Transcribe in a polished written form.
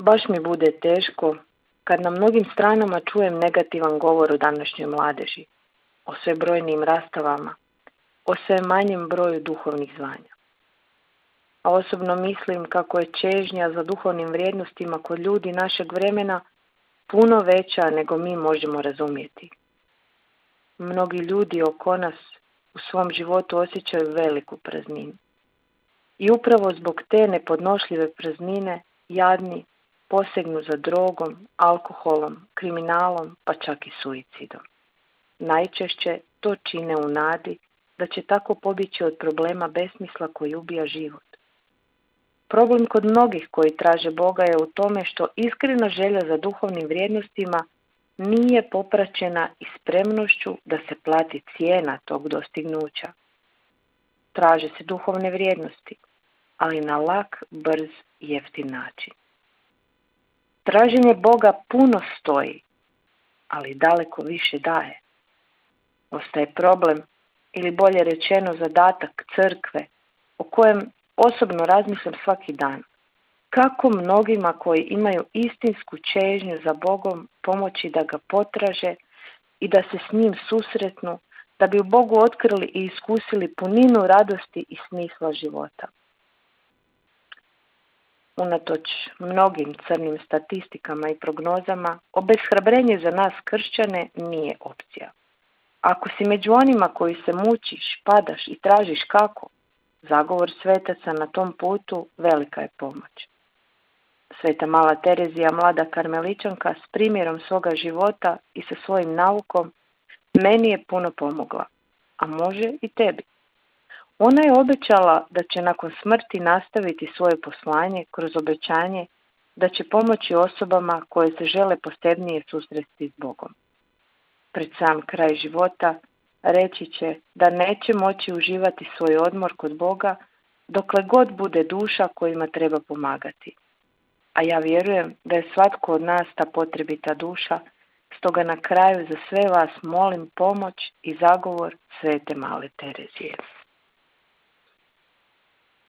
Baš mi bude teško kad na mnogim stranama čujem negativan govor o današnjoj mladeži, o sve brojnim rastavama, o sve manjem broju duhovnih zvanja. A osobno mislim kako je čežnja za duhovnim vrijednostima kod ljudi našeg vremena puno veća nego mi možemo razumjeti. Mnogi ljudi oko nas u svom životu osjećaju veliku prazninu. I upravo zbog te nepodnošljive praznine jadni posegnu za drogom, alkoholom, kriminalom, pa čak i suicidom. Najčešće to čine u nadi da će tako pobjeći od problema besmisla koji ubija život. Problem kod mnogih koji traže Boga je u tome što iskrena želja za duhovnim vrijednostima nije popraćena i spremnošću da se plati cijena tog dostignuća. Traže se duhovne vrijednosti, ali na lak, brz i jeftin način. Traženje Boga puno stoji, ali daleko više daje. Ostaje problem, ili bolje rečeno zadatak crkve, o kojem osobno razmišljam svaki dan. Kako mnogima koji imaju istinsku čežnju za Bogom pomoći da ga potraže i da se s njim susretnu, da bi u Bogu otkrili i iskusili puninu radosti i smisla života. Unatoč mnogim crnim statistikama i prognozama, obeshrabrenje za nas kršćane nije opcija. Ako si među onima koji se mučiš, padaš i tražiš kako, zagovor svetaca na tom putu velika je pomoć. Sveta Mala Terezija, mlada karmeličanka, s primjerom svoga života i sa svojim naukom, meni je puno pomogla, a može i tebi. Ona je obećala da će nakon smrti nastaviti svoje poslanje kroz obećanje da će pomoći osobama koje se žele posebnije susresti s Bogom. Pred sam kraj života reći će da neće moći uživati svoj odmor kod Boga dokle god bude duša kojima treba pomagati. A ja vjerujem da je svatko od nas ta potrebita duša, stoga na kraju za sve vas molim pomoć i zagovor Svete Male Terezije.